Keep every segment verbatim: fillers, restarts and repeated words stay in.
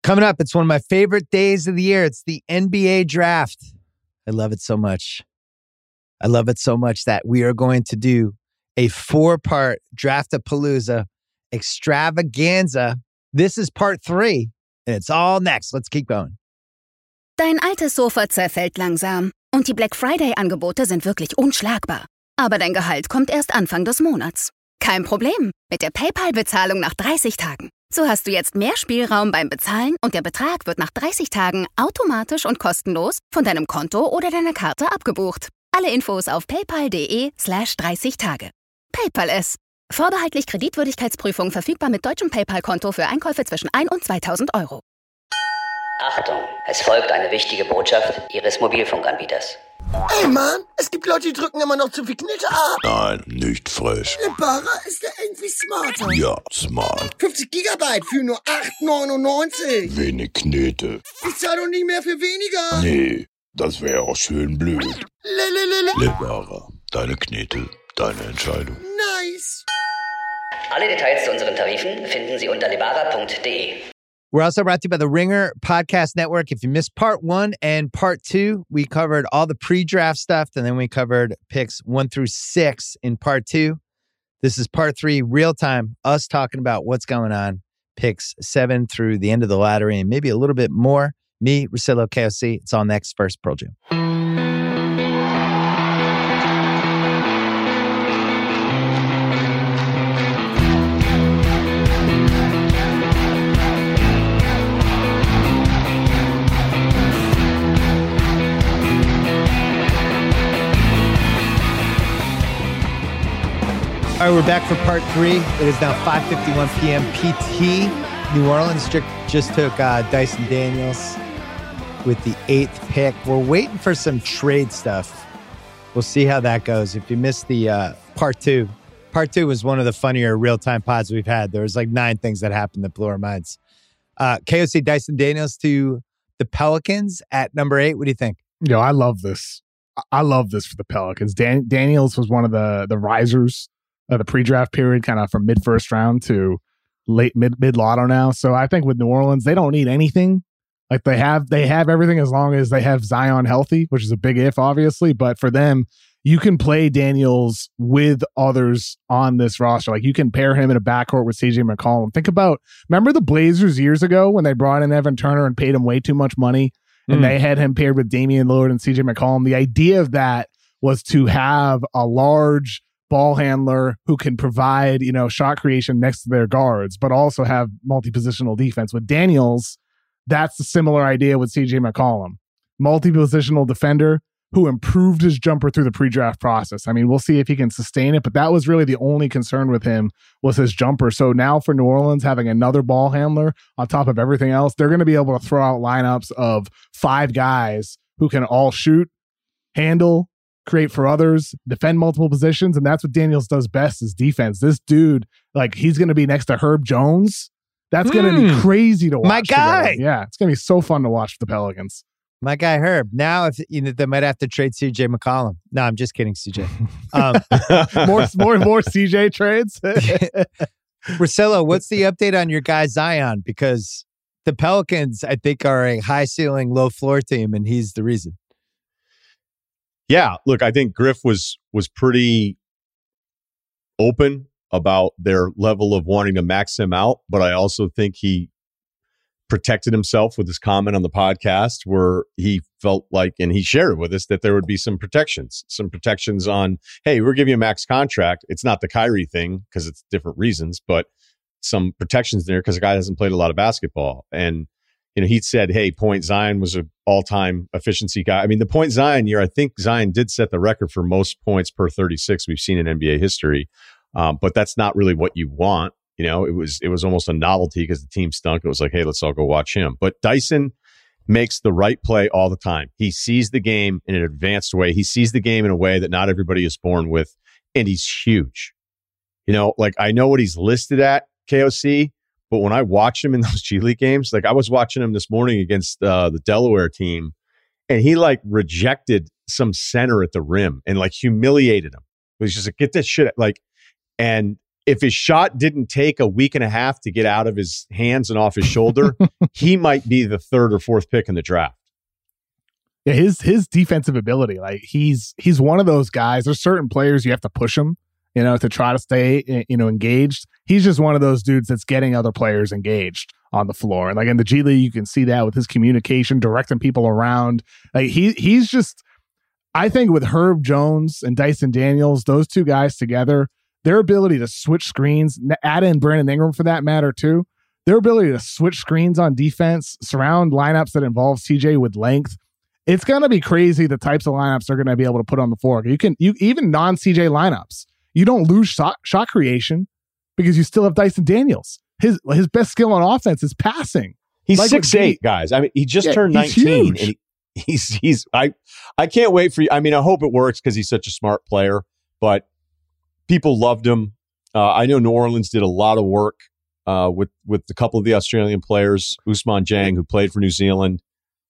Coming up, it's one of my favorite days of the year. It's the N B A draft. I love it so much. I love it so much that we are going to do a four-part Draftapalooza extravaganza. This is part three, and it's all next. Let's keep going. Dein altes Sofa zerfällt langsam und die Black Friday-Angebote sind wirklich unschlagbar. Aber dein Gehalt kommt erst Anfang des Monats. Kein Problem mit der PayPal-Bezahlung nach dreißig Tagen. So hast du jetzt mehr Spielraum beim Bezahlen und der Betrag wird nach dreißig Tagen automatisch und kostenlos von deinem Konto oder deiner Karte abgebucht. Alle Infos auf paypal.de slash 30 Tage. PayPal es. Vorbehaltlich Kreditwürdigkeitsprüfung verfügbar mit deutschem PayPal-Konto für Einkäufe zwischen ein und zweitausend Euro. Achtung, es folgt eine wichtige Botschaft Ihres Mobilfunkanbieters. Ey Mann, es gibt Leute, die drücken immer noch zu viel Knete ab. Nein, nicht frech. Lebara ist ja irgendwie smarter. Ja, smart. fünfzig Gigabyte für nur acht neunundneunzig. Wenig Knete. Ich zahl doch nicht mehr für weniger. Nee, das wäre auch schön blöd. Lelelele. Lebara, deine Knete, deine Entscheidung. Nice. Alle Details zu unseren Tarifen finden Sie unter lebara punkt de. We're also brought to you by the Ringer Podcast Network. If you missed part one and part two, we covered all the pre-draft stuff, and then we covered picks one through six in part two. This is part three, real time, us talking about what's going on, picks seven through the end of the lottery, and maybe a little bit more. Me, Russillo, K O C. It's all next. First, Pearl Jam. All right, we're back for part three. It is now five fifty-one p.m. P T. New Orleans just took uh, Dyson Daniels with the eighth pick. We're waiting for some trade stuff. We'll see how that goes. If you missed the uh, part two, part two was one of the funnier real-time pods we've had. There was like nine things that happened that blew our minds. Uh, K O C, Dyson Daniels to the Pelicans at number eight. What do you think? Yo, I love this. I love this for the Pelicans. Dan- Daniels was one of the the risers of the pre-draft period, kind of from mid-first round to late mid mid-lotto now. So I think with New Orleans, they don't need anything. Like they have they have everything as long as they have Zion healthy, which is a big if, obviously. But for them, you can play Daniels with others on this roster. Like you can pair him in a backcourt with C J McCollum. Think about, remember the Blazers years ago when they brought in Evan Turner and paid him way too much money, and mm. they had him paired with Damian Lillard and C J McCollum? The idea of that was to have a large ball handler who can provide, you know, shot creation next to their guards, but also have multi-positional defense. With Daniels, that's the similar idea with C J McCollum. Multi-positional defender who improved his jumper through the pre-draft process. I mean, we'll see if he can sustain it, but that was really the only concern with him was his jumper. So now for New Orleans, having another ball handler on top of everything else, they're going to be able to throw out lineups of five guys who can all shoot, handle, create for others, defend multiple positions, and that's what Daniels does best is defense. This dude, like, he's going to be next to Herb Jones. That's going to mm. be crazy to watch. My guy. Together. Yeah, it's going to be so fun to watch for the Pelicans. My guy Herb. Now, if you know, they might have to trade C J McCollum. No, I'm just kidding, C J. Um, more, more, more C J trades. Russillo, what's the update on your guy Zion? Because the Pelicans, I think, are a high ceiling, low floor team, and he's the reason. Yeah, look, I think Griff was was pretty open about their level of wanting to max him out, but I also think he protected himself with his comment on the podcast where he felt like, and he shared it with us, that there would be some protections, some protections on, hey, we're giving you a max contract. It's not the Kyrie thing because it's different reasons, but some protections there because the guy hasn't played a lot of basketball. And you know, he said, hey, Point Zion was an all-time efficiency guy. I mean, the Point Zion year, I think Zion did set the record for most points per thirty-six we've seen in N B A history. Um, but that's not really what you want. You know, it was it was almost a novelty because the team stunk. It was like, hey, let's all go watch him. But Dyson makes the right play all the time. He sees the game in an advanced way. He sees the game in a way that not everybody is born with, and he's huge. You know, like I know what he's listed at, K O C, but when I watch him in those G League games, like I was watching him this morning against uh, the Delaware team, and he like rejected some center at the rim and like humiliated him. He was just like, get this shit, like, and if his shot didn't take a week and a half to get out of his hands and off his shoulder, he might be the third or fourth pick in the draft. Yeah, his his defensive ability, like he's he's one of those guys. There's certain players you have to push him, you know, to try to stay, you know, engaged. He's just one of those dudes that's getting other players engaged on the floor. And like in the G League, you can see that with his communication, directing people around. Like he he's just, I think with Herb Jones and Dyson Daniels, those two guys together, their ability to switch screens, add in Brandon Ingram for that matter too, their ability to switch screens on defense, surround lineups that involve C J with length. It's going to be crazy the types of lineups they're going to be able to put on the floor. You can, you even non-C J lineups, you don't lose shot, shot creation because you still have Dyson Daniels. His his best skill on offense is passing. He's like six eight, guys. I mean, he just yeah, turned he's nineteen, huge. and he, he's he's. I I can't wait for you. I mean, I hope it works because he's such a smart player. But people loved him. Uh, I know New Orleans did a lot of work uh, with with a couple of the Australian players, Ousmane Dieng, who played for New Zealand.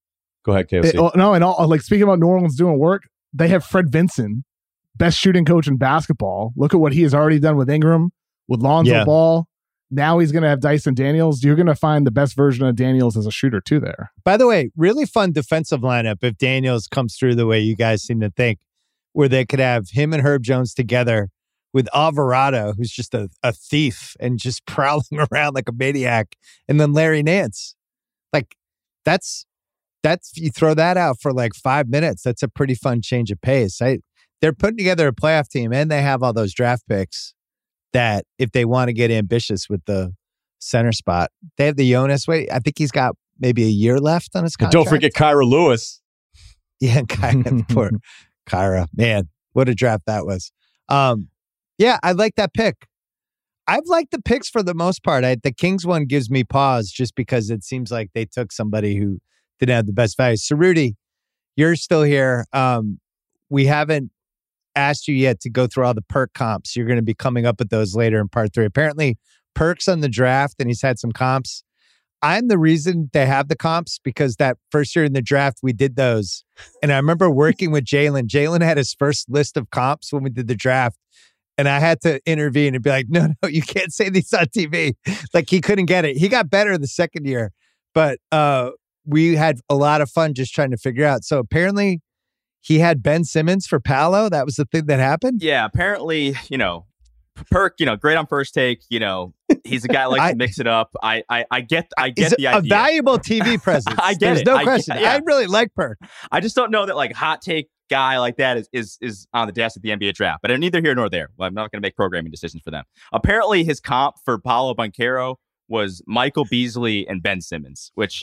Go ahead, K O C. It, oh, no, and all, like speaking about New Orleans doing work, they have Fred Vinson, best shooting coach in basketball. Look at what he has already done with Ingram, with Lonzo Yeah. Ball. Now he's going to have Dyson Daniels. You're going to find the best version of Daniels as a shooter too there. By the way, really fun defensive lineup if Daniels comes through the way you guys seem to think, where they could have him and Herb Jones together with Alvarado, who's just a, a thief and just prowling around like a maniac, and then Larry Nance. Like that's that's you throw that out for like five minutes. That's a pretty fun change of pace. I, they're putting together a playoff team, and they have all those draft picks that if they want to get ambitious with the center spot, they have the Jonas. Wait, I think he's got maybe a year left on his And contract. don't forget Kyra Lewis. Yeah, Kyra, poor Kyra. Man, what a draft that was. Um, yeah, I like that pick. I've liked the picks for the most part. I, the Kings one gives me pause just because it seems like they took somebody who didn't have the best value. Cerruti, you're still here. Um, we haven't asked you yet to go through all the perk comps. You're going to be coming up with those later in part three. Apparently, perks on the draft, and he's had some comps. I'm the reason they have the comps because that first year in the draft, we did those. And I remember working with Jalen. Jalen had his first list of comps when we did the draft. And I had to intervene and be like, no, no, you can't say these on T V. Like he couldn't get it. He got better the second year. But uh, we had a lot of fun just trying to figure out. So apparently he had Ben Simmons for Paolo. That was the thing that happened. Yeah, apparently, you know, Perk, you know, great on first take. You know, he's a guy that likes I- to mix it up. I, I, I get, I He's get the a idea. valuable T V presence. I get There's it. no I get- question. yeah. I really like Perk. I just don't know that like hot take guy like that is is is on the desk at the N B A draft. But neither here nor there. Well, I'm not going to make programming decisions for them. Apparently, his comp for Paolo Banchero was Michael Beasley and Ben Simmons, which,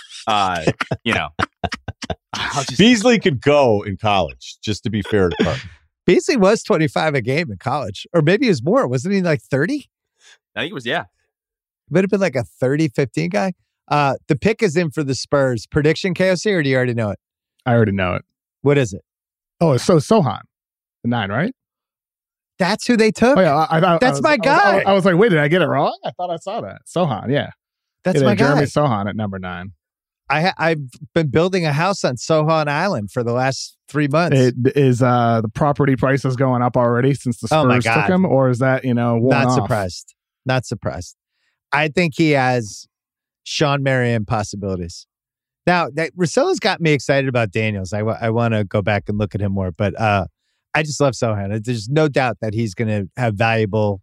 uh, you know, I'll just, Beasley could go in college, just to be fair to Park. Beasley was twenty-five a game in college, or maybe it was more. Wasn't he like thirty? I think it was yeah. Would have been like a thirty fifteen guy. Uh, the pick is in for the Spurs. Prediction, K O C, or do you already know it? I already know it. What is it? Oh, it's so Sohan, the nine, right? That's who they took? Oh yeah, I, I, I, That's I was, my I was- guy. I was like, wait, did I get it wrong? I thought I saw that. Sohan, yeah. That's Yeah, my Jeremy guy. Sohan at number nine. I ha- I've been building a house on Sohan Island for the last three months. It, is uh, the property prices going up already since the Oh, my Spurs took God. him, or is that you know worn Not off? surprised. Not surprised. I think he has Sean Marion possibilities. Now, that Russillo's got me excited about Daniels. I, w- I want to go back and look at him more, but uh, I just love Sohan. There's no doubt that he's going to have valuable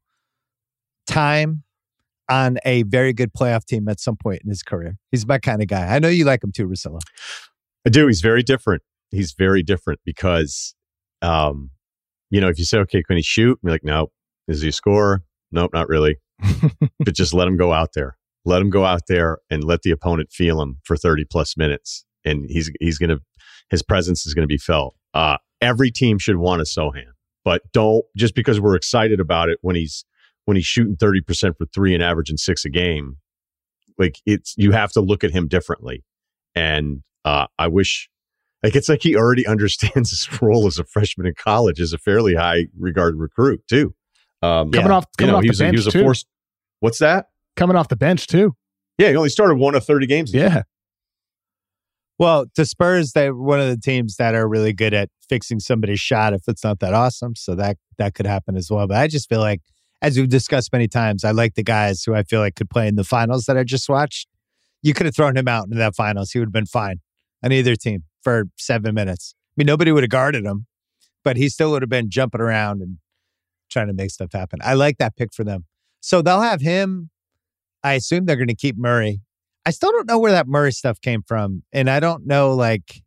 time on a very good playoff team at some point in his career. He's my kind of guy. I know you like him too, Russillo. I do. He's very different. He's very different because, um, you know, if you say, okay, can he shoot? You're like, no. Is he a scorer? Nope, not really. But just let him go out there. Let him go out there and let the opponent feel him for thirty plus minutes. And he's he's going to, his presence is going to be felt. Uh, every team should want a Sohan, but don't, just because we're excited about it when he's, when he's shooting thirty percent for three and averaging six a game, like it's, you have to look at him differently. And uh, I wish, like, it's like he already understands his role as a freshman in college as a fairly high regarded recruit too. Um, Coming yeah. off, you coming know, off he the was, a, bench he was a too. forced, what's that? Coming off the bench too. Yeah, he only started one of thirty games. Yeah. Well, the Spurs, they're one of the teams that are really good at fixing somebody's shot if it's not that awesome. So that that could happen as well. But I just feel like as we've discussed many times, I like the guys who I feel like could play in the finals that I just watched. You could have thrown him out into that finals. He would have been fine on either team for seven minutes. I mean, nobody would have guarded him, but he still would have been jumping around and trying to make stuff happen. I like that pick for them. So they'll have him. I assume they're going to keep Murray. I still don't know where that Murray stuff came from. And I don't know, like,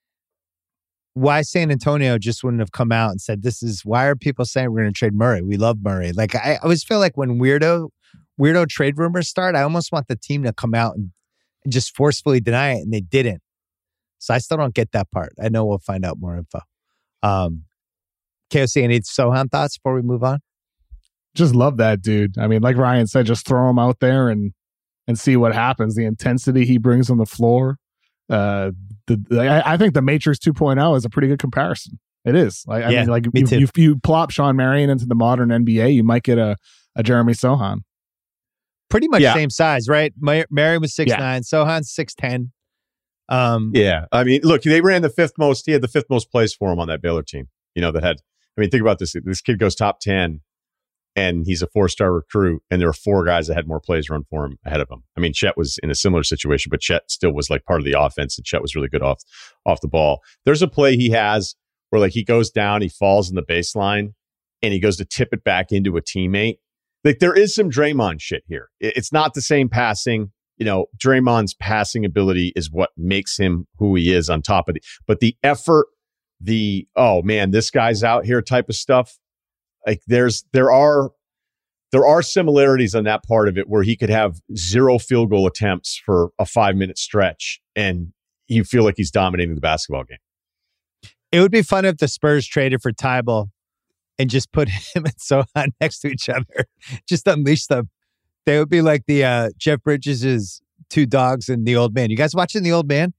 why San Antonio just wouldn't have come out and said, this is, why are people saying we're going to trade Murray? We love Murray. Like, I always feel like when weirdo, weirdo trade rumors start, I almost want the team to come out and, and just forcefully deny it. And they didn't. So I still don't get that part. I know we'll find out more info. Um, K O C, any Sochan thoughts before we move on? Just love that dude. I mean, like Ryan said, just throw him out there and and see what happens. The intensity he brings on the floor. Uh, the, the I, I think the Matrix two point oh is a pretty good comparison. It is. Like, I yeah, mean, like me you, too. you you plop Sean Marion into the modern N B A, you might get a a Jeremy Sochan. Pretty much Yeah. same size, right? Mar- Marion was six Yeah. nine, Sochan's six ten. Um, Yeah. I mean, look, they ran the fifth most. He had the fifth most plays for him on that Baylor team. You know, that had, I mean, think about this. This kid goes top ten and he's a four-star recruit, and there are four guys that had more plays run for him ahead of him. I mean, Chet was in a similar situation, but Chet still was like part of the offense, and Chet was really good off, off the ball. There's a play he has where like he goes down, he falls in the baseline, and he goes to tip it back into a teammate. Like, there is some Draymond shit here. It- It's not the same passing. You know, Draymond's passing ability is what makes him who he is on top of the, but the effort, the, oh man, this guy's out here type of stuff. Like there's, there are, there are similarities on that part of it where he could have zero field goal attempts for a five minute stretch and you feel like he's dominating the basketball game. It would be fun if the Spurs traded for Tybal and just put him and Sochan next to each other. Just unleash them. They would be like the uh, Jeff Bridges' two dogs and The Old Man. You guys watching The Old Man?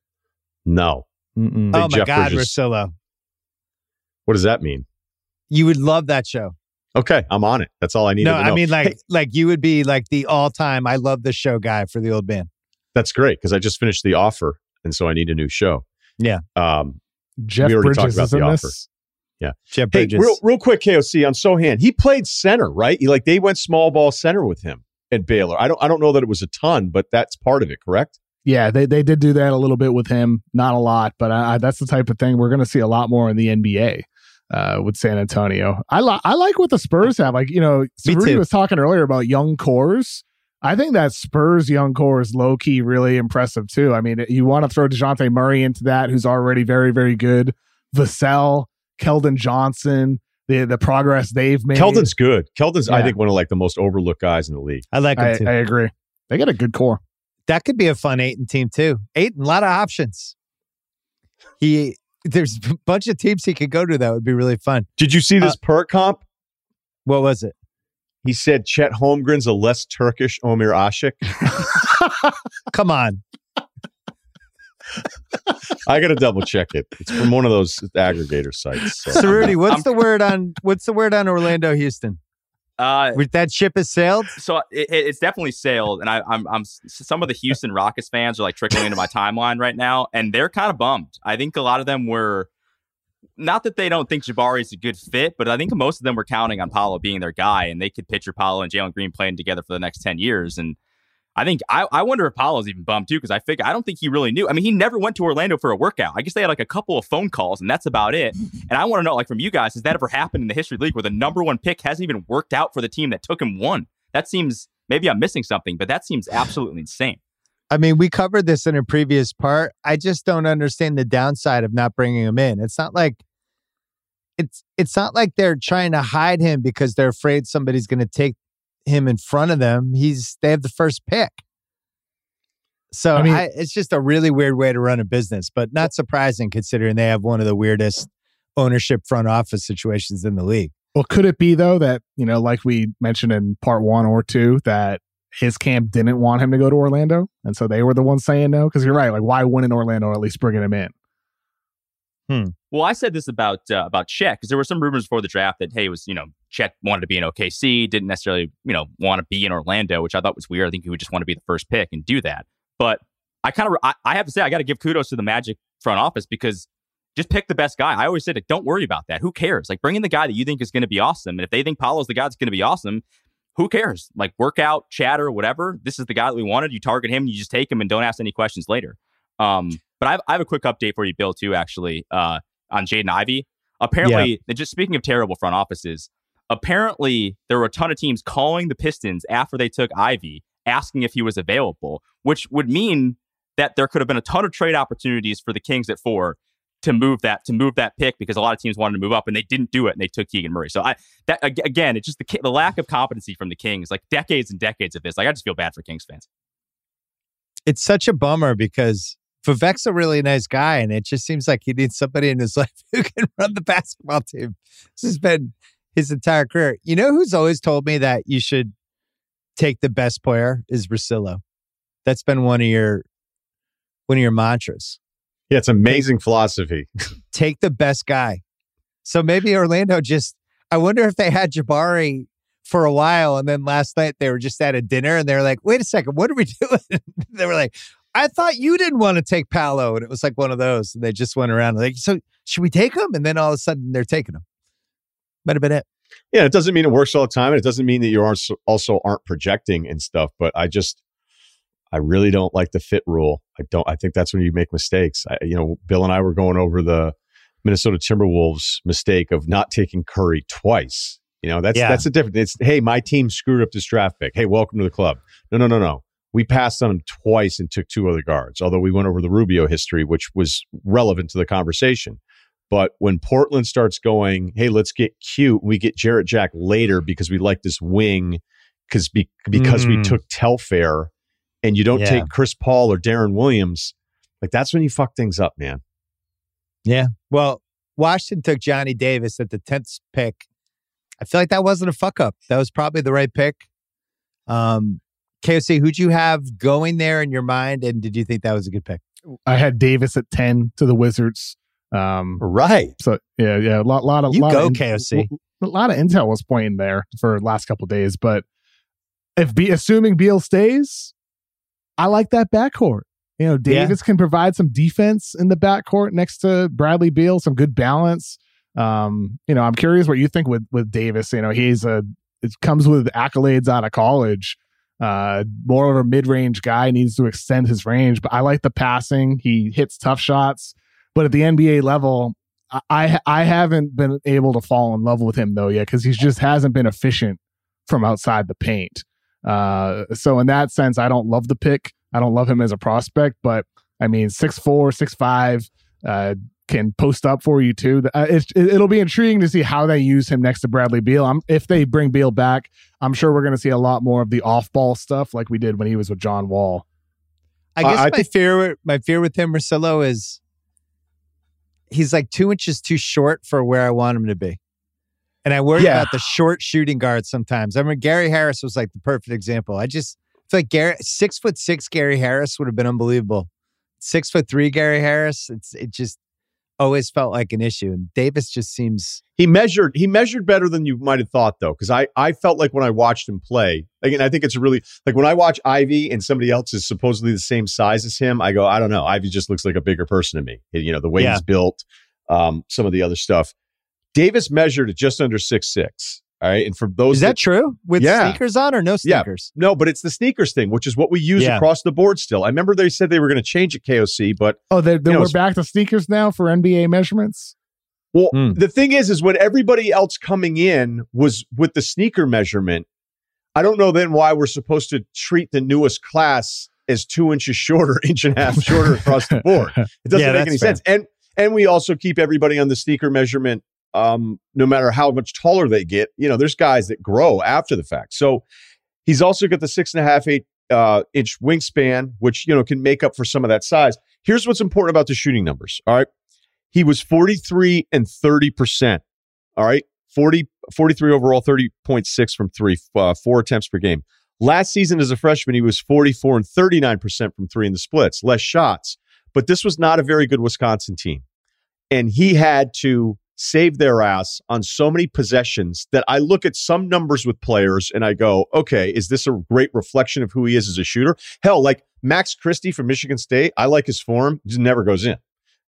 No. Mm-mm. Oh my Jeff God, Bridges. Russillo. What does that mean? You would love that show. Okay, I'm on it. That's all I need No, to know. I mean like Hey, like you would be like the all-time I love the show guy for The Old Man. that's great because I just finished The Offer, and so I need a new show. Yeah. Um, Jeff we already talked Bridges about is The in Offer. this. Jeff Hey, Bridges. real, real quick, K O C on Sochan. He played center, right? He, like they went small ball center with him at Baylor. I don't, I don't know that it was a ton, but that's part of it, correct? Yeah, they they did do that a little bit with him, not a lot, but I, I, that's the type of thing we're going to see a lot more in the N B A uh, with San Antonio. I like I like what the Spurs have. Like, you know, Me Cerruti too. was talking earlier about young cores. I think that Spurs young core is low key really impressive too. I mean, you want to throw DeJounte Murray into that, who's already very very good. Vassell, Keldon Johnson, the the progress they've made. Keldon's good. Keldon's, I Yeah. think, one of like the most overlooked guys in the league. I like him I, too. I agree. They got a good core. That could be a fun Aiton team too. Aiton, a lot of options. He there's a bunch of teams he could go to that would be really fun. Did you see this perk comp? What was it? He said Chet Holmgren's a less Turkish Omir Ashik. Come on. I got to double check it. It's from one of those aggregator sites. So. Cerruti, what's I'm- the word on what's the word on Orlando Houston? Uh, With that ship has sailed? so it, it's definitely sailed, and I, I'm, I'm. Some of the Houston Rockets fans are like trickling into my timeline right now, and they're kind of bummed. I think a lot of them were, not that they don't think Jabari is a good fit, but I think most of them were counting on Paolo being their guy, and they could picture Paolo and Jalen Green playing together for the next ten years. And I think I, I wonder if Paolo's even bummed too, because I figure I don't think he really knew. I mean, he never went to Orlando for a workout. I guess they had like a couple of phone calls, and that's about it. And I want to know, like from you guys, has that ever happened in the history of the league where the number one pick hasn't even worked out for the team that took him one? That seems, maybe I'm missing something, but that seems absolutely insane. I mean, we covered this in a previous part. I just don't understand the downside of not bringing him in. It's not like it's it's not like they're trying to hide him because they're afraid somebody's going to take him in front of them. He's they have the first pick. So I mean- I, it's just a really weird way to run a business, but not surprising considering they have one of the weirdest ownership front office situations in the league. Well, could it be though that, you know, like we mentioned in part one or two, that his camp didn't want him to go to Orlando, and so they were the ones saying no? Because you're right. Like, why wouldn't Orlando at least bringing him in? Well, I said this about uh, about Chet because there were some rumors before the draft that hey, it was you know Chet wanted to be in O K C, didn't necessarily you know want to be in Orlando, which I thought was weird. I think he would just want to be the first pick and do that. But I kind of I, I have to say I got to give kudos to the Magic front office because just pick the best guy. I always said, like, don't worry about that. Who cares? Like, bring in the guy that you think is going to be awesome. And if they think Paolo's the guy that's going to be awesome, who cares? Like, work out, chatter, whatever. This is the guy that we wanted. You target him, you just take him and don't ask any questions later. Um, but I have, I have a quick update for you, Bill, too, actually, uh, on Jaden Ivey. Apparently, yeah. just speaking of terrible front offices, apparently there were a ton of teams calling the Pistons after they took Ivey, asking if he was available, which would mean that there could have been a ton of trade opportunities for the Kings at four to move that to move that pick, because a lot of teams wanted to move up and they didn't do it and they took Keegan Murray. So I that again, it's just the the lack of competency from the Kings, like decades and decades of this. Like, I just feel bad for Kings fans. It's such a bummer because Vivek's a really nice guy, and it just seems like he needs somebody in his life who can run the basketball team. This has been his entire career. You know who's always told me that you should take the best player is Russillo. That's been one of your one of your mantras. Yeah, it's amazing philosophy. Take the best guy. So maybe Orlando just, I wonder if they had Jabari for a while, and then last night they were just at a dinner and they were like, wait a second, what are we doing? They were like, I thought you didn't want to take Paolo. And it was like one of those. And they just went around like, so should we take him? And then all of a sudden they're taking him. Might have been it. Yeah, it doesn't mean it works all the time. And it doesn't mean that you aren't also aren't projecting and stuff. But I just, I really don't like the fit rule. I don't. I think that's when you make mistakes. I, you know, Bill and I were going over the Minnesota Timberwolves mistake of not taking Curry twice. You know, that's yeah. that's the difference. It's, hey, my team screwed up this draft pick. Hey, welcome to the club. No, no, no, no. We passed on him twice and took two other guards. Although we went over the Rubio history, which was relevant to the conversation. But when Portland starts going, hey, let's get cute, we get Jarrett Jack later because we like this wing because be, because mm. we took Telfair. And you don't yeah. take Chris Paul or Darren Williams, like that's when you fuck things up, man. Yeah. Well, Washington took Johnny Davis at the tenth pick. I feel like that wasn't a fuck up. That was probably the right pick. Um, K O C, who'd you have going there in your mind? And did you think that was a good pick? I had Davis at ten to the Wizards. Um, right. So yeah, yeah, a lot, lot of, you lot go of, K O C. A lot of intel was pointing there for the last couple of days, but if be assuming Beal stays, I like that backcourt. You know, Davis yeah. can provide some defense in the backcourt next to Bradley Beal, some good balance. Um, you know, I'm curious what you think with with Davis. You know, he's a it comes with accolades out of college. Uh, more of a mid-range guy, needs to extend his range, but I like the passing. He hits tough shots, but at the N B A level, I I, I haven't been able to fall in love with him though yet because he just hasn't been efficient from outside the paint. Uh, so in that sense, I don't love the pick. I don't love him as a prospect, but I mean, six four, six five, uh, can post up for you too. Uh, it, it'll be intriguing to see how they use him next to Bradley Beal. I'm, if they bring Beal back, I'm sure we're going to see a lot more of the off-ball stuff like we did when he was with John Wall. I guess uh, I my think- fear, my fear with him, Russillo, is he's like two inches too short for where I want him to be. And I worry yeah. about the short shooting guards sometimes. I remember Gary Harris was like the perfect example. I just feel like Gary, six foot six Gary Harris would have been unbelievable. Six foot three Gary Harris, it's it just always felt like an issue. And Davis just seems he measured he measured better than you might have thought though, because I I felt like when I watched him play, again, I think it's really like when I watch Ivy and somebody else is supposedly the same size as him, I go, I don't know, Ivy just looks like a bigger person to me. You know, the way yeah. he's built, um, some of the other stuff. Davis measured at just under six six. All right. And for those Is that, that true? With yeah. sneakers on or no sneakers? Yeah. No, but it's the sneakers thing, which is what we use yeah. across the board still. I remember they said they were going to change it, K O C, but Oh, they, they, know, we're back to sneakers now for N B A measurements? Well, mm. the thing is, is when everybody else coming in was with the sneaker measurement, I don't know then why we're supposed to treat the newest class as two inches shorter, inch and a half shorter across the board. It doesn't yeah, make any fair. sense. And and we also keep everybody on the sneaker measurement. Um, no matter how much taller they get, you know, there's guys that grow after the fact. So he's also got the six and a half, eight uh, inch wingspan, which, you know, can make up for some of that size. Here's what's important about the shooting numbers. All right. He was forty-three and thirty percent. All right. forty, forty-three overall, thirty point six from three, uh, four attempts per game. Last season as a freshman, he was forty-four and thirty-nine percent from three in the splits, less shots. But this was not a very good Wisconsin team. And he had to save their ass on so many possessions that I look at some numbers with players and I go, okay, is this a great reflection of who he is as a shooter? Hell, like Max Christie from Michigan State, I like his form. He just never goes in.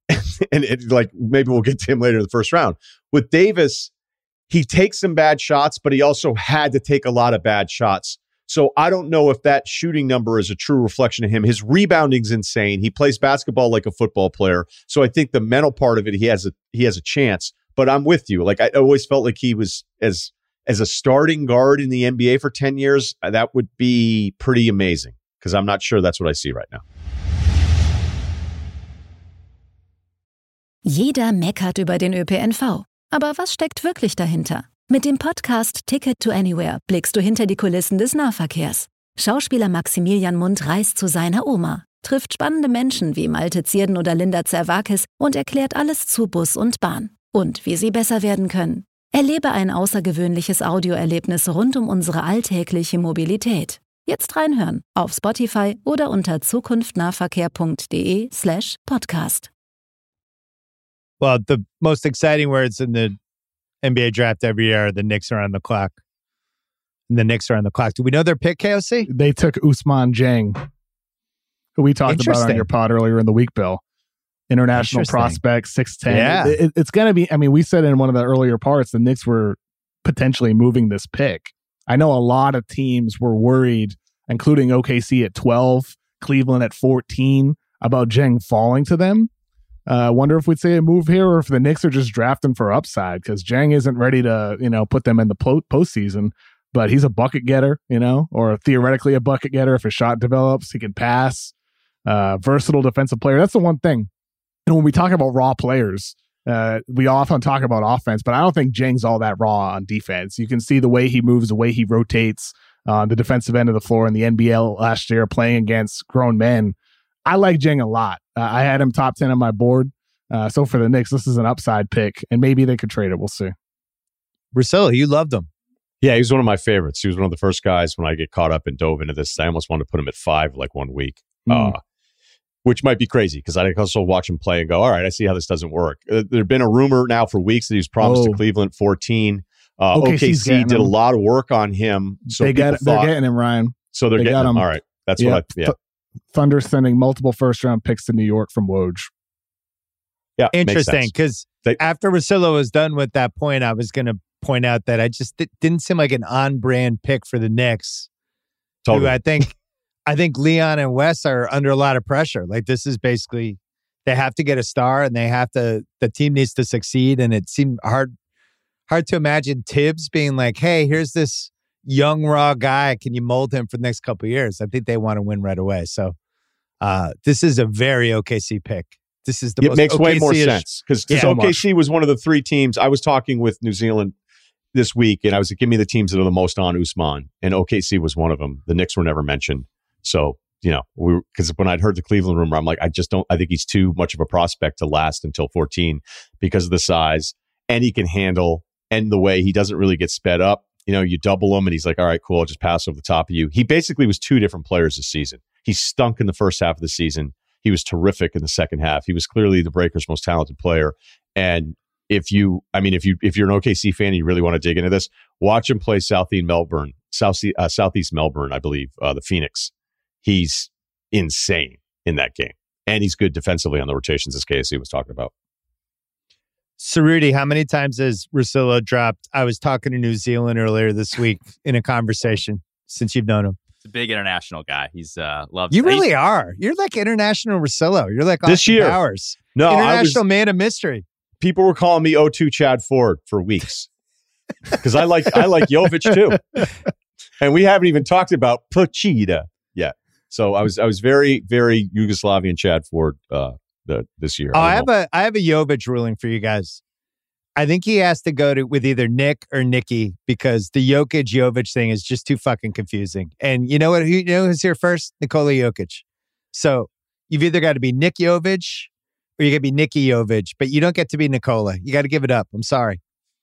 and it, like maybe we'll get to him later in the first round. With Davis, he takes some bad shots, but he also had to take a lot of bad shots. So I don't know if that shooting number is a true reflection of him. His rebounding's insane. He plays basketball like a football player. So I think the mental part of it, he has a he has a chance. But I'm with you. Like I always felt like he was as as a starting guard in the N B A for ten years. That would be pretty amazing because I'm not sure that's what I see right now. Jeder meckert über den Ö P N V. Aber was steckt wirklich dahinter? Mit dem Podcast Ticket to Anywhere blickst du hinter die Kulissen des Nahverkehrs. Schauspieler Maximilian Mund reist zu seiner Oma, trifft spannende Menschen wie Malte Zierden oder Linda Zerwakis und erklärt alles zu Bus und Bahn. Und wie sie besser werden können. Erlebe ein außergewöhnliches Audioerlebnis rund um unsere alltägliche Mobilität. Jetzt reinhören auf Spotify oder unter zukunftnahverkehr.de slash podcast. Well, the most exciting words in the N B A draft every year are the Knicks are on the clock. And the Knicks are on the clock. Do we know their pick, K O C? They took Ousmane Dieng, who we talked about on your pod earlier in the week, Bill. International prospect, six ten. Yeah. It, it, it's going to be, I mean, we said in one of the earlier parts, the Knicks were potentially moving this pick. I know a lot of teams were worried, including O K C at twelve, Cleveland at fourteen, about Dieng falling to them. I uh, wonder if we'd say a move here or if the Knicks are just drafting for upside because Dieng isn't ready to, you know, put them in the po- postseason, but he's a bucket getter, you know, or theoretically a bucket getter. If his shot develops, he can pass. Uh, versatile defensive player. That's the one thing. And when we talk about raw players, uh, we often talk about offense, but I don't think Dieng's all that raw on defense. You can see the way he moves, the way he rotates on uh, the defensive end of the floor in the N B L last year playing against grown men. I like Dieng a lot. Uh, I had him top ten on my board. Uh, so for the Knicks, this is an upside pick, and maybe they could trade it. We'll see. Russillo, you loved him. Yeah, he was one of my favorites. He was one of the first guys when I get caught up and dove into this. I almost wanted to put him at five like one week, mm. uh, which might be crazy because I also watch him play and go, all right, I see how this doesn't work. Uh, there's been a rumor now for weeks that he was promised oh. to Cleveland fourteen. Uh, O K C did him. a lot of work on him. So they got, thought, they're getting him, Ryan. So they're they getting him. him. All right. That's yeah. what I, yeah. Th- Thunder sending multiple first-round picks to New York from Woj. Yeah, interesting, because after Russillo was done with that point, I was going to point out that I just it didn't seem like an on-brand pick for the Knicks. Totally. Who I think, I think Leon and Wes are under a lot of pressure. Like this is basically, they have to get a star, and they have to. The team needs to succeed, and it seemed hard, hard to imagine Tibbs being like, "Hey, here's this young raw guy. Can you mold him for the next couple of years?" I think they want to win right away. So uh, this is a very O K C pick. This is the it most makes O K C-ish. Way more sense because yeah, O K C so was one of the three teams. I was talking with New Zealand this week, and I was like, give me the teams that are the most on Ousmane, and O K C was one of them. The Knicks were never mentioned. So, you know, we because when I'd heard the Cleveland rumor, I'm like, I just don't, I think he's too much of a prospect to last until fourteen because of the size, and he can handle, and the way he doesn't really get sped up. You know, you double him, and he's like, all right, cool, I'll just pass over the top of you. He basically was two different players this season. He stunk in the first half of the season. He was terrific in the second half. He was clearly the Breakers' most talented player. And if you, I mean, if you if you're an O K C fan and you really want to dig into this, watch him play Southeast Melbourne, South uh, Southeast Melbourne, I believe, uh, the Phoenix. He's insane in that game, and he's good defensively on the rotations, as K S C was talking about. Cerruti, how many times has Russillo dropped? I was talking to New Zealand earlier this week in a conversation. Since you've known him. A big international guy. He's uh loves. You really are. You're like international Russillo. You're like this Austin year. Powers. No, international was, man of mystery. People were calling me O two Chad Ford for weeks because I like I like Jovic too, and we haven't even talked about Pochita yet. So I was I was very very Yugoslavian Chad Ford uh, the, this year. Oh, I, I have a I have a Jovic ruling for you guys. I think he has to go to with either Nick or Nikki because the Jokic Jovic thing is just too fucking confusing. And you know what? You know who's here first? Nikola Jokic. So you've either got to be Nick Jovic or you got to be Nikki Jovic, but you don't get to be Nikola. You got to give it up. I'm sorry.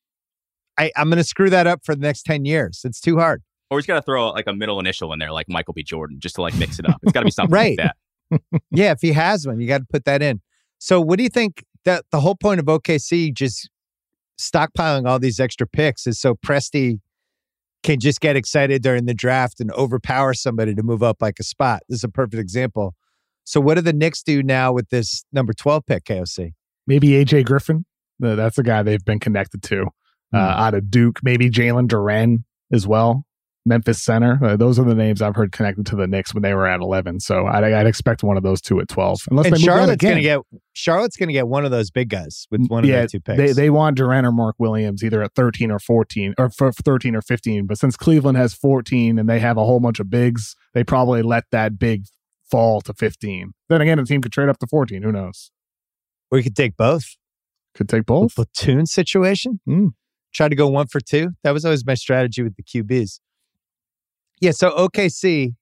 I, I'm going to screw that up for the next ten years. It's too hard. Or he's got to throw like a middle initial in there, like Michael B. Jordan, just to like mix it up. It's got to be something right. like that. Yeah, if he has one, you got to put that in. So what do you think that the whole point of O K C just stockpiling all these extra picks is so Presti can just get excited during the draft and overpower somebody to move up like a spot? This is a perfect example. So what do the Knicks do now with this number twelve pick, K O C? Maybe A J Griffin. Uh, That's a guy they've been connected to uh, mm. out of Duke. Maybe Jalen Duren as well. Memphis center. Uh, those are the names I've heard connected to the Knicks when they were at eleven. So I'd, I'd expect one of those two at twelve. Unless and they move Charlotte's going to get Charlotte's going to get one of those big guys with one of yeah, their two picks. They they want Duren or Mark Williams either at thirteen or fourteen or for thirteen or fifteen. But since Cleveland has fourteen and they have a whole bunch of bigs, they probably let that big fall to fifteen. Then again, a team could trade up to fourteen. Who knows? Or you could take both. Could take both. A platoon situation. Mm. Try to go one for two. That was always my strategy with the Q Bs. Yeah, so O K C,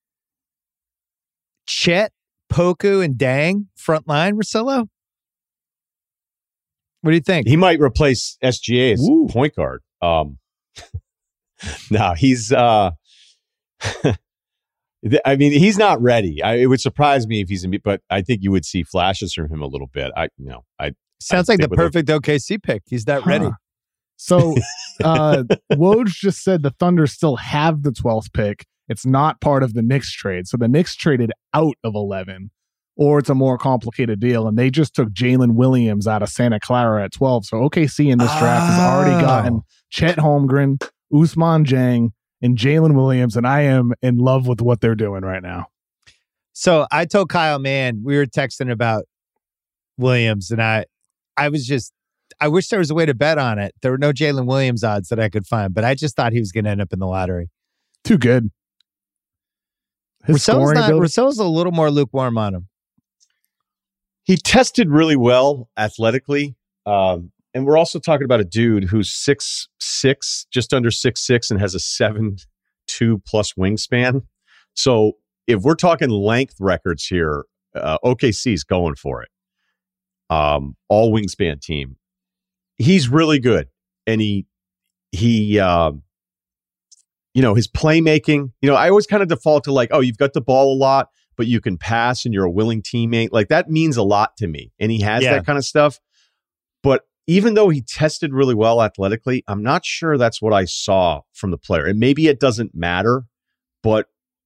Chet, Poku, and Dang, front line, Russillo? What do you think? He might replace S G A as Ooh. point guard. Um, no, he's, uh, I mean, he's not ready. I, it would surprise me if he's in, but I think you would see flashes from him a little bit. I, you know, I Sounds like the perfect O K C pick. He's not huh. ready. So, uh, Woj just said the Thunder still have the twelfth pick. It's not part of the Knicks trade. So the Knicks traded out of eleven, or it's a more complicated deal. And they just took Jalen Williams out of Santa Clara at twelve. So O K C in this draft oh. has already gotten Chet Holmgren, Ousmane Dieng, and Jalen Williams. And I am in love with what they're doing right now. So I told Kyle, man, we were texting about Williams, and I, I was just, I wish there was a way to bet on it. There were no Jalen Williams odds that I could find, but I just thought he was going to end up in the lottery. Too good. Rousseau's, not, Rousseau's a little more lukewarm on him. He tested really well athletically. Um, and we're also talking about a dude who's six six, just under six six, and has a seven two plus wingspan. So if we're talking length records here, uh, O K C's going for it. Um, all wingspan team. He's really good. And he, he, um, you know, his playmaking, you know, I always kind of default to like, oh, you've got the ball a lot, but you can pass and you're a willing teammate. Like that means a lot to me. And he has yeah. that kind of stuff. But even though he tested really well athletically, I'm not sure that's what I saw from the player. And maybe it doesn't matter, but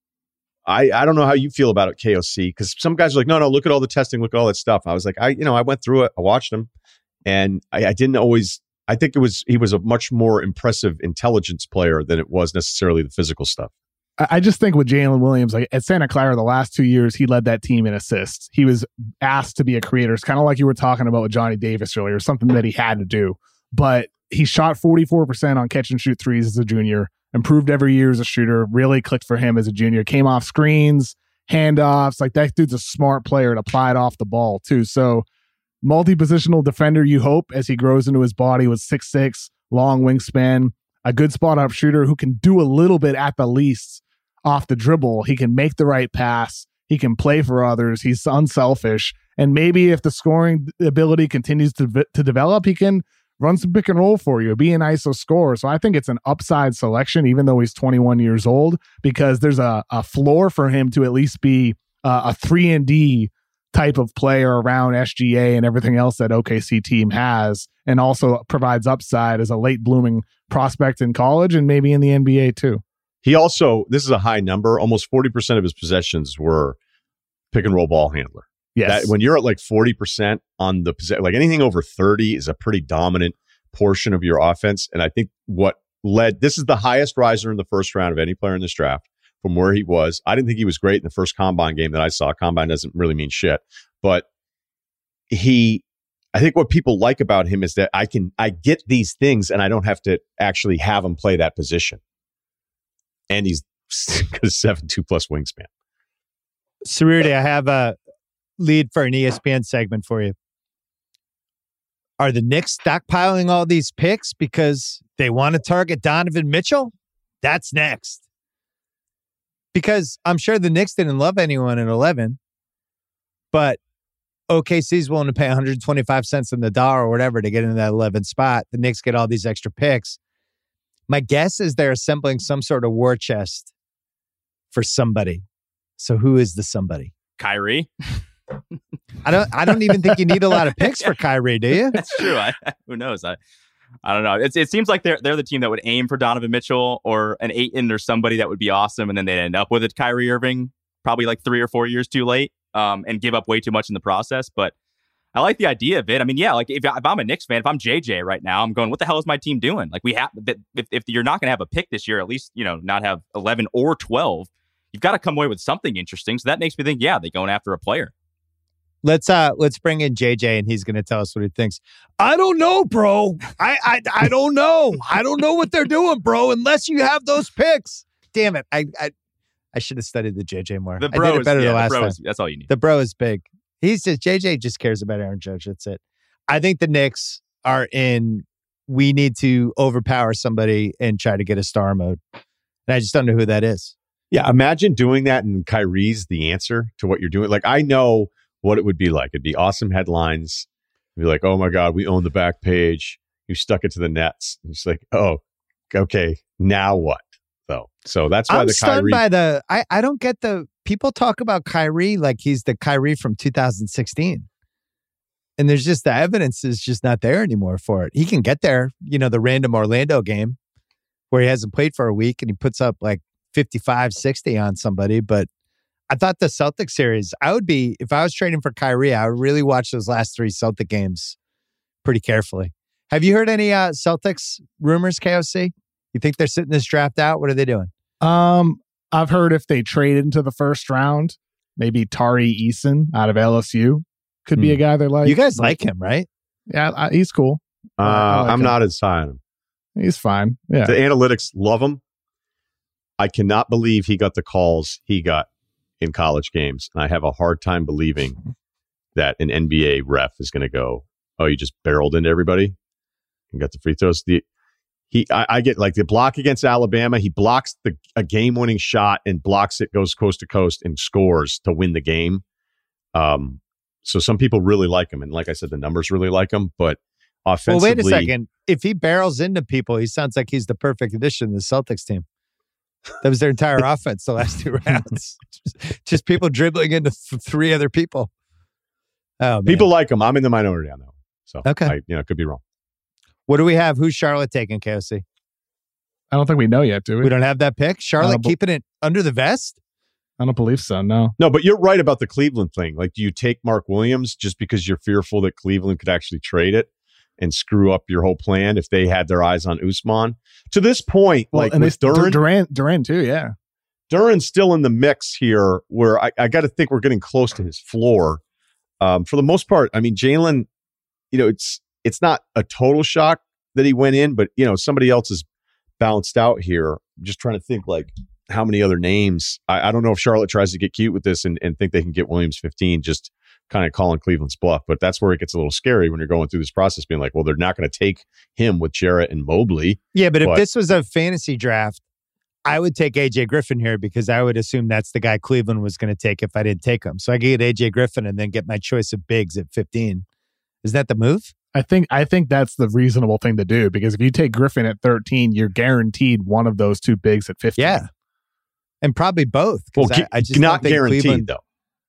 I, I don't know how you feel about it, K O C, because some guys are like, no, no, look at all the testing, look at all that stuff. I was like, I, you know, I went through it, I watched him, and I, I didn't always, I think it was, he was a much more impressive intelligence player than it was necessarily the physical stuff. I just think with Jalen Williams, like at Santa Clara, the last two years, he led that team in assists. He was asked to be a creator. It's kind of like you were talking about with Johnny Davis earlier, something that he had to do. But he shot forty-four percent on catch and shoot threes as a junior, improved every year as a shooter, really clicked for him as a junior, came off screens, handoffs. Like that dude's a smart player and applied off the ball too. So multi-positional defender, you hope, as he grows into his body with six six, long wingspan, a good spot up shooter who can do a little bit at the least off the dribble. He can make the right pass. He can play for others. He's unselfish. And maybe if the scoring ability continues to, to develop, he can run some pick and roll for you, be an I S O scorer. So I think it's an upside selection, even though he's twenty-one years old, because there's a, a floor for him to at least be uh, a three and D type of player around S G A and everything else that O K C team has, and also provides upside as a late blooming prospect in college and maybe in the N B A too. He also, this is a high number, almost forty percent of his possessions were pick and roll ball handler. Yes. That, when you're at like forty percent on the possession, like anything over thirty is a pretty dominant portion of your offense. And I think what led, this is the highest riser in the first round of any player in this draft from where he was. I didn't think he was great in the first combine game that I saw. Combine doesn't really mean shit, but he, I think what people like about him is that I can, I get these things and I don't have to actually have him play that position. And he's got a seven two plus wingspan. Cerruti, I have a lead for an E S P N segment for you. Are the Knicks stockpiling all these picks because they want to target Donovan Mitchell? That's next. Because I'm sure the Knicks didn't love anyone at eleven, but O K C's willing to pay one hundred twenty-five cents on the dollar or whatever to get into that eleventh spot. The Knicks get all these extra picks. My guess is they're assembling some sort of war chest for somebody. So who is the somebody? Kyrie. I don't. I don't even think you need a lot of picks for Kyrie, do you? That's true. I, who knows? I, I don't know. It's, it seems like they're they're the team that would aim for Donovan Mitchell or an Ayton or somebody that would be awesome, and then they'd end up with a Kyrie Irving, probably like three or four years too late. um, and give up way too much in the process. But I like the idea of it. I mean, yeah, like if, if I'm a Knicks fan, if I'm J J right now, I'm going, what the hell is my team doing? Like we have, if, if you're not going to have a pick this year, at least, you know, not have eleven or twelve, you've got to come away with something interesting. So that makes me think, yeah, they're going after a player. Let's uh let's bring in J J and he's going to tell us what he thinks. I don't know, bro. I, I I don't know. I don't know what they're doing, bro, unless you have those picks. Damn it. I I, I should have studied the J J more. The bro I did it better is, yeah, the last the bro time. is, that's all you need. The bro is big. He's just J J just cares about Aaron Judge. That's it. I think the Knicks are in we need to overpower somebody and try to get a star mode. And I just don't know who that is. Yeah, imagine doing that and Kyrie's the answer to what you're doing. Like, I know what it would be like. It'd be awesome headlines. It'd be like, oh my God, we own the back page. You stuck it to the Nets. And it's like, oh, okay, now what? So, so that's why I'm the stunned Kyrie. by the, I, I don't get the, people talk about Kyrie like he's the Kyrie from two thousand sixteen. And there's just the evidence is just not there anymore for it. He can get there, you know, the random Orlando game where he hasn't played for a week and he puts up like fifty-five, sixty on somebody. But I thought the Celtics series, I would be, if I was trading for Kyrie, I would really watch those last three Celtic games pretty carefully. Have you heard any uh, Celtics rumors, K O C? You think they're sitting this draft out? What are they doing? Um, I've heard if they trade into the first round, maybe Tari Eason out of L S U could be Hmm. a guy they like. You guys like him, right? Yeah, I, he's cool. Uh, I like I'm him. not as high on him. He's fine. Yeah. The analytics love him. I cannot believe he got the calls he got in college games. And I have a hard time believing that an N B A ref is going to go, oh, you just barreled into everybody and got the free throws. The he, I, I get like the block against Alabama. He blocks the a game-winning shot and blocks it, goes coast to coast and scores to win the game. Um, so some people really like him, and like I said, the numbers really like him. But offensively, Well, wait a second. If he barrels into people, he sounds like he's the perfect addition to the Celtics team. That was their entire offense the last two rounds. just, just people dribbling into th- three other people. Oh, man. people like him. I'm in the minority on that one. So Okay. I, you know, could be wrong. What do we have? Who's Charlotte taking, K O C? I don't think we know yet, do we? We don't have that pick. Charlotte Uh, but- keeping it under the vest? I don't believe so. No. No, but you're right about the Cleveland thing. Like, do you take Mark Williams just because you're fearful that Cleveland could actually trade it and screw up your whole plan if they had their eyes on Usman? To this point, Well, like and with they, Duran, Durant, Durant too. Yeah. Duran's still in the mix here where I, I got to think we're getting close to his floor. Um, for the most part, I mean, Jalen, you know, it's it's not a total shock that he went in, but, you know, somebody else is bounced out here. I'm just trying to think, like, how many other names. I, I don't know if Charlotte tries to get cute with this and, and think they can get Williams fifteen, just kind of calling Cleveland's bluff. But that's where it gets a little scary when you're going through this process, being like, well, they're not going to take him with Jarrett and Mobley. Yeah, but, But- if this was a fantasy draft, I would take A J Griffin here because I would assume that's the guy Cleveland was going to take if I didn't take him. So I could get A J Griffin and then get my choice of bigs at fifteen. Is that the move? I think I think that's the reasonable thing to do because if you take Griffin at thirteen, you're guaranteed one of those two bigs at fifteen. Yeah. And probably both. 'cause Well, I, I just not don't think guaranteed, Cleveland, though.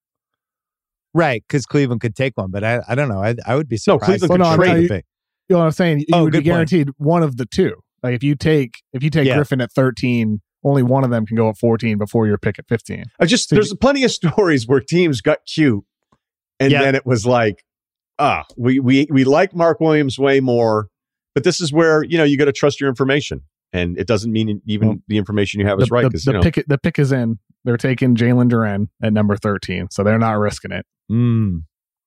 Right, because Cleveland could take one, but I, I don't know. I, I would be No, surprised. Cleveland if could they trade took it. a pick. You know what I'm saying? You Oh, would be good point. guaranteed one of the two. Like if you take if you take Yeah. Griffin at thirteen, only one of them can go at fourteen before your pick at fifteen. I just So there's plenty of stories where teams got cute, and Yeah. then it was like, ah, we we we like Mark Williams way more, but this is where you know you got to trust your information, and it doesn't mean even Well, the information you have The, is right the, because the you know pick the pick is in. They're taking Jalen Duran at number thirteen, so they're not risking it. Mm.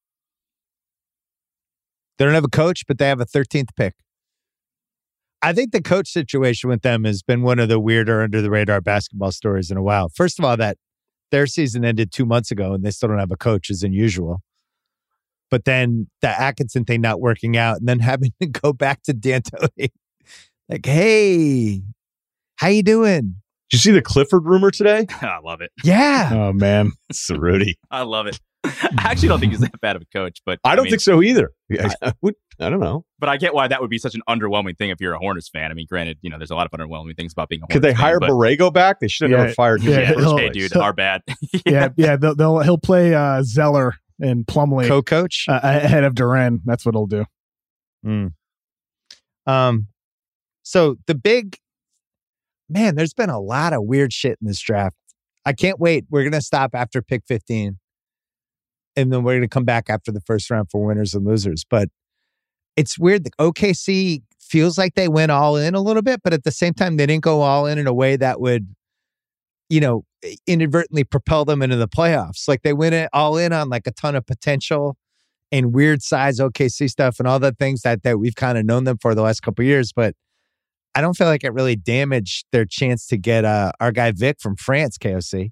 They don't have a coach, but they have a thirteenth pick. I think the coach situation with them has been one of the weirder under the radar basketball stories in a while. First of all, that their season ended two months ago and they still don't have a coach is unusual. But then the Atkinson thing not working out and then having to go back to D'Antoni. Like, hey, how you doing? Did you see the Clifford rumor today? I love it. Yeah. Oh man, Cerruti. I love it. I actually don't think he's that bad of a coach, but I don't mean, think so either. I, I, would, I don't know. But I get why that would be such an underwhelming thing if you're a Hornets fan. I mean, granted, you know, there's a lot of underwhelming things about being a Hornets Could they fan, hire but, Borrego back? They should have Yeah, never fired him. yeah, in the first he'll- hey, place. dude, our bad. yeah, yeah. They'll, they'll he'll play uh, Zeller and Plumlee Co-coach? uh, ahead of Duran. That's what he'll do. Mm. Um, so the big man, there's been a lot of weird shit in this draft. I can't wait. We're gonna stop after pick fifteen. and then we're going to come back after the first round for winners and losers. But it's weird. The O K C feels like they went all in a little bit, but at the same time, they didn't go all in in a way that would, you know, inadvertently propel them into the playoffs. Like they went it all in on like a ton of potential and weird size O K C stuff and all the things that, that we've kind of known them for the last couple of years. But I don't feel like it really damaged their chance to get uh, our guy Vic from France, K O C.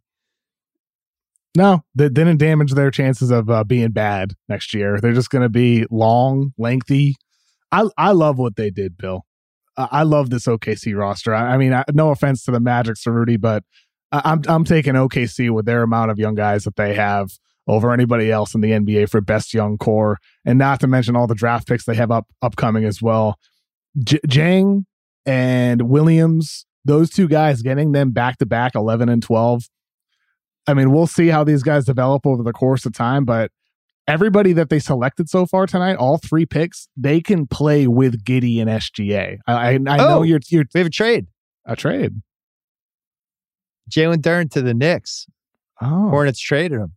No, that didn't damage their chances of uh, being bad next year. They're just going to be long, lengthy. I I love what they did, Bill. Uh, I love this O K C roster. I, I mean, I, no offense to the Magic, Cerruti, but I, I'm I'm taking O K C with their amount of young guys that they have over anybody else in the N B A for best young core, and not to mention all the draft picks they have up upcoming as well. J- Jang and Williams, those two guys, getting them back to back eleven and twelve. I mean, we'll see how these guys develop over the course of time, but everybody that they selected so far tonight, all three picks, they can play with Giddey and S G A. I, I, I oh, know you're, you're. We have a trade. A trade. Jalen Duren to the Knicks. Oh. Hornets traded him.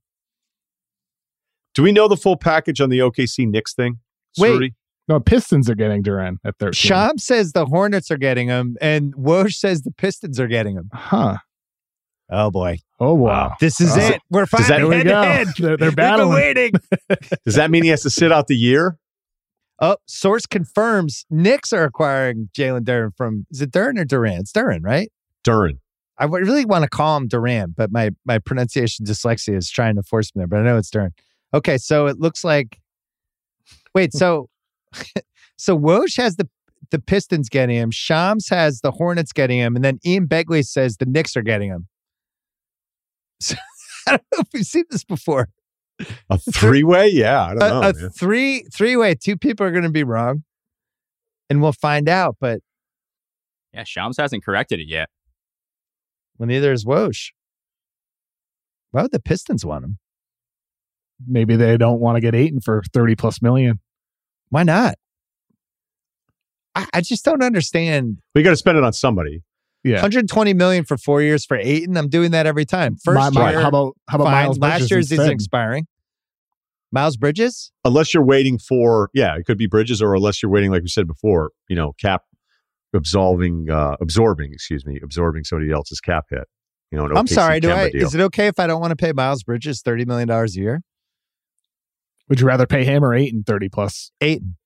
Do we know the full package on the O K C Knicks thing? Wait. Cerruti? No, Pistons are getting Duren at thirteen. Sham says the Hornets are getting him, and Woj says the Pistons are getting him. Huh. Oh, boy. Oh, wow. This is oh. it. We're Does that- finally Here we go. head. They're, they're We've been battling. waiting. Does that mean he has to sit out the year? Oh, source confirms Knicks are acquiring Jalen Duren from, is it Duren or Duran? It's Duren, right? Duren. I would really want to call him Duran, but my, my pronunciation dyslexia is trying to force me there, but I know it's Duren. Okay, so it looks like, wait, so so Woj has the, the Pistons getting him, Shams has the Hornets getting him, and then Ian Begley says the Knicks are getting him. So, I don't know if we've seen this before. A three-way? Yeah, I don't know. A, a man. three three way. Two people are going to be wrong, and we'll find out. But Yeah, Shams hasn't corrected it yet. well, neither is Woj. Why would the Pistons want him? Maybe they don't want to get Ayton for thirty plus million. Why not? I, I just don't understand. We got to spend it on somebody. Yeah. one hundred twenty million for four years for Ayton. I'm doing that every time. First My- my- year, how about how about fine. Miles Last Bridges year's is instead? expiring. Miles Bridges? Unless you're waiting for, yeah, it could be Bridges, or unless you're waiting, like we said before, you know, cap absolving, uh, absorbing, excuse me, absorbing somebody else's cap hit. You know, an I'm O K C sorry. Do Kemba I? deal. Is it okay if I don't want to pay Miles Bridges thirty million dollars a year? Would you rather pay him or Ayton thirty plus? Ayton,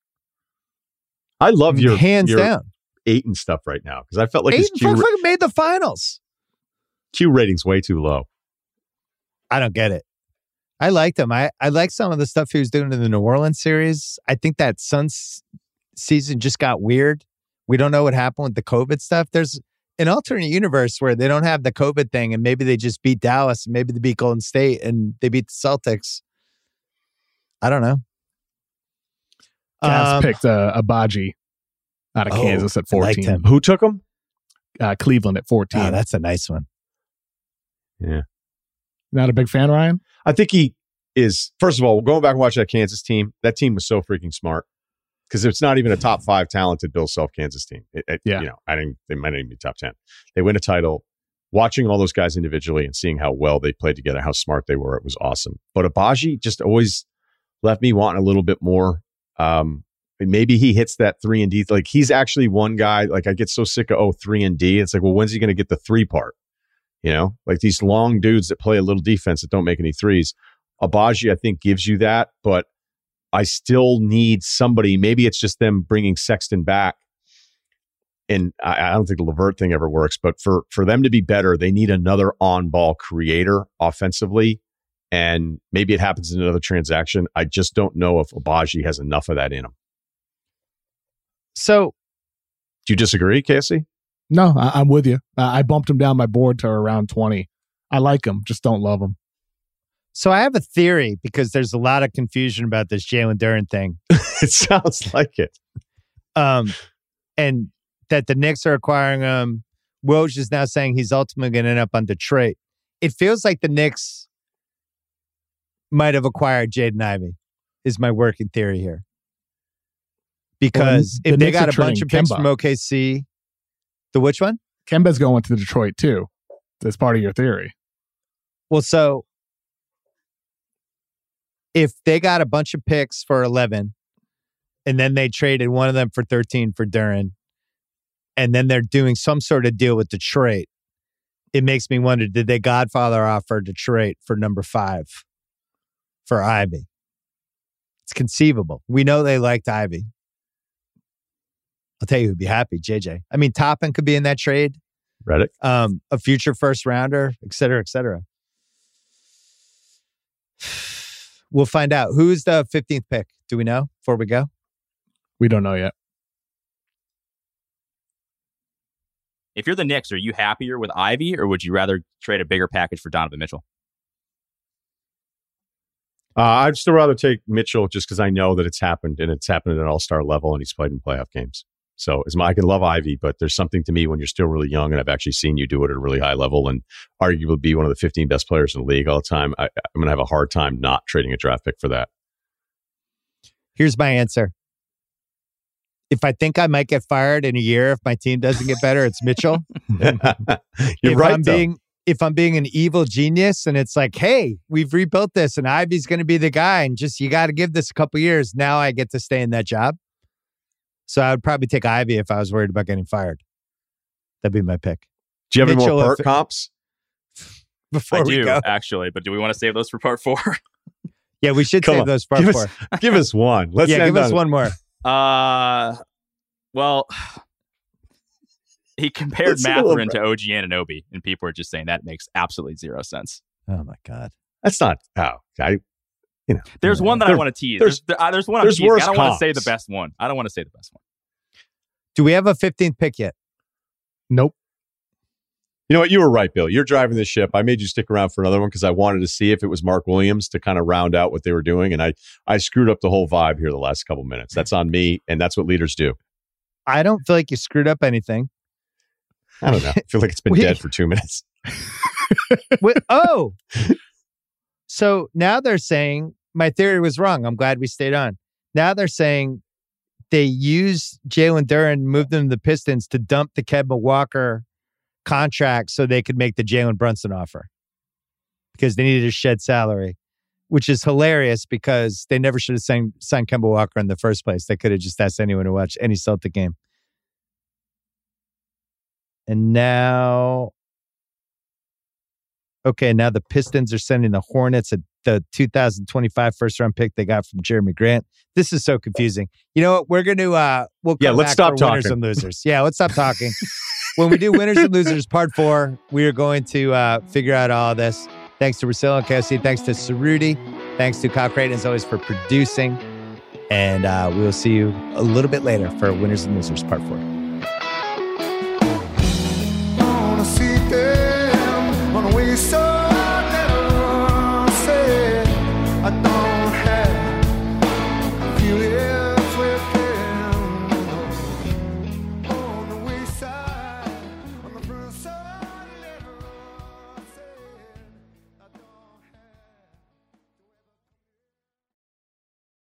I love your hands your down. Ayton stuff right now because I felt like his Ayton Q, fucking made the finals. Q rating's way too low. I don't get it. I liked him. I, I like some of the stuff he was doing in the New Orleans series. I think that Suns season just got weird. We don't know what happened with the COVID stuff. There's an alternate universe where they don't have the COVID thing, and maybe they just beat Dallas, and maybe they beat Golden State, and they beat the Celtics. I don't know. Cavs Um, picked uh, Abaji out of oh, Kansas at I liked fourteen. him. Who took him? Uh, Cleveland at fourteen. Oh, that's a nice one. Yeah. Not a big fan, Ryan? I think he is, first of all, going back and watching that Kansas team, that team was so freaking smart because it's not even a top five talented Bill Self Kansas team. It, it, Yeah. You know, I think they might not even be top ten. They win a title. Watching all those guys individually and seeing how well they played together, how smart they were, it was awesome. But Abaji just always left me wanting a little bit more. Um, maybe he hits that three and D. Like he's actually one guy, like I get so sick of, oh, three and D. It's like, well, when's he going to get the three part? You know, like these long dudes that play a little defense that don't make any threes. Abaji, I think, gives you that, but I still need somebody. Maybe it's just them bringing Sexton back. And I, I don't think the LeVert thing ever works, but for, for them to be better, they need another on-ball creator offensively. And maybe it happens in another transaction. I just don't know if Abaji has enough of that in him. So, Do you disagree, Casey? No, I, I'm with you. Uh, I bumped him down my board to around twenty. I like him, just don't love him. so I have a theory because there's a lot of confusion about this Jalen Duren thing. It sounds like it. Um, and that the Knicks are acquiring him. Woj is now saying he's ultimately going to end up on Detroit. It feels like the Knicks might have acquired Jaden Ivey, is my working theory here. Because Well, if the they Knicks got are a bunch trading of picks Kemba. from O K C, the which one? Kemba's going to Detroit too. That's part of your theory. Well, so if they got a bunch of picks for eleven and then they traded one of them for thirteen for Duren, and then they're doing some sort of deal with Detroit, it makes me wonder, did they Godfather offer Detroit for number five for Ivy? It's conceivable. We know they liked Ivy. I'll tell you who'd be happy, J J. I mean, Toppin could be in that trade. Reddick. Um, a future first rounder, et cetera, et cetera. We'll find out. Who's the fifteenth pick? Do we know before we go? We don't know yet. If you're the Knicks, are you happier with Ivy, or would you rather trade a bigger package for Donovan Mitchell? Uh, I'd still rather take Mitchell just because I know that it's happened, and it's happened at an all-star level, and he's played in playoff games. So as my, I can love Ivy, but there's something to me when you're still really young, and I've actually seen you do it at a really high level and arguably be one of the fifteen best players in the league all the time. I, I'm going to have a hard time not trading a draft pick for that. Here's my answer. If I think I might get fired in a year if my team doesn't get better, it's Mitchell. You're if right, I'm though. being if I'm being an evil genius and it's like, hey, we've rebuilt this and Ivy's going to be the guy and just you got to give this a couple years. Now I get to stay in that job. So I would probably take Ivy if I was worried about getting fired. That'd be my pick. Do you have Mitchell, any more Perk if- comps? Before I we do, go, actually, but do we want to save those for part four? yeah, we should Come save on. those part Give four. us, give us one. Let's yeah, end give us on- one more. Uh, well, he compared Let's see a little Mathurin to O G Anunoby, and people are just saying that makes absolutely zero sense. Oh my God. That's not how I. You know, There's one that There- I want to tease. there's- There's, there, uh, there's one I'm there's teasing. worse I don't want to say the comps. best one. I don't want to say the best one. Do we have a fifteenth pick yet? Nope. You know what? You were right, Bill. You're driving the ship. I made you stick around for another one because I wanted to see if it was Mark Williams to kind of round out what they were doing, and I I screwed up the whole vibe here the last couple minutes. That's on me, and that's what leaders do. I don't feel like you screwed up anything. I don't know. I feel like it's been We- dead for two minutes. Wait, oh, so now they're saying my theory was wrong. I'm glad we stayed on. Now they're saying they used Jalen Duren, moved them to the Pistons to dump the Kemba Walker contract so they could make the Jalen Brunson offer because they needed to shed salary, which is hilarious because they never should have signed, signed Kemba Walker in the first place. They could have just asked anyone to watch any Celtic game. And now, okay, now the Pistons are sending the Hornets a, the two thousand twenty-five first round pick they got from Jeremy Grant. This is so confusing. You know what? We're going to, uh, we'll come Yeah, let's back stop for winners talking. and losers. Yeah, let's stop talking. When we do winners and losers part four, we are going to uh, figure out all this. Thanks to Russillo and K O C. Thanks to Cerruti. Thanks to Kyle Creighton, as always, for producing. And uh, we will see you a little bit later for winners and losers part four. Wanna feel